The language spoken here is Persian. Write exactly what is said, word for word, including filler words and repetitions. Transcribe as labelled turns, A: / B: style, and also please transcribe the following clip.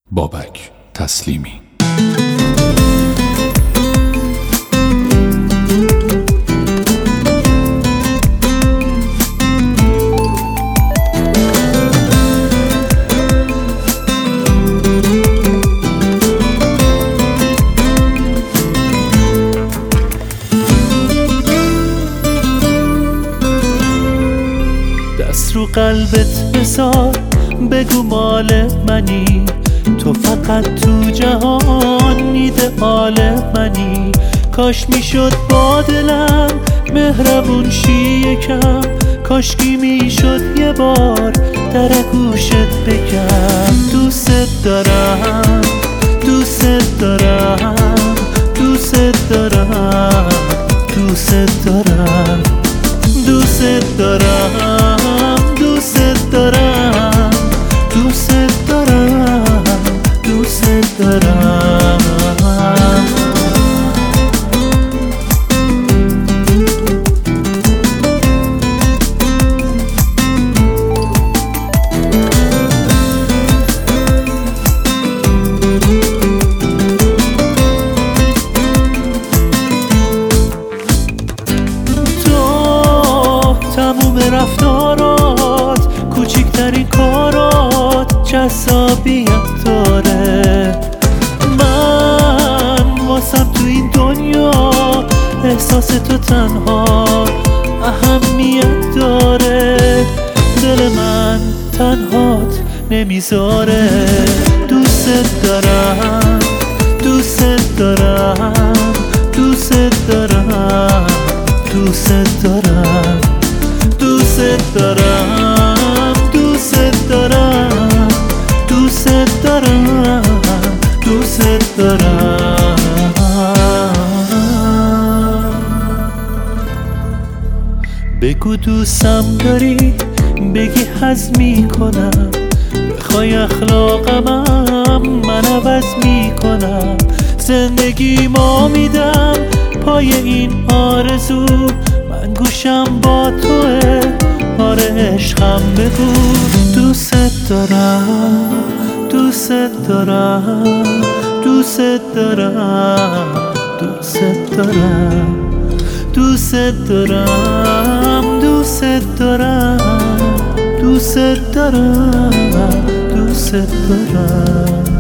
A: بابک تسلیمی.
B: دست رو قلبت بذار، بگو مال منی، تو فقط تو جهان ایدئال منی. کاش میشد با دلم مهربون شی یکم، کاشکی میشد یه بار در گوشت بگم دوست دارم، دوست دارم، دوست دارم، دوست دارم، دوست دارم، دوست دارم، دوست دارم، دوست دارم. تموم رفتارات، کوچکترین کارات جذابیت داره. من واسم تو این دنیا احساس تو تنها اهمیت داره. دل من تنهات نمیذاره. دوست دارم، دوست دارم، دوست دارم، دوست دارم، دوست دارم، دوست دارم، دوست دارم، دوست دارم. بگو دوستم داری، بگی حظ میکنم، بخوای اخلاقمم من عوض میکنم. زندگی ما میدم پای این آرزو، من گوشم با توه، آره عشقم بگو. دوست دارم، دوست دارم، دوست دارم، دوست دارم، دوست دارم، دوست دارم، دوست دارم، دوست دارم.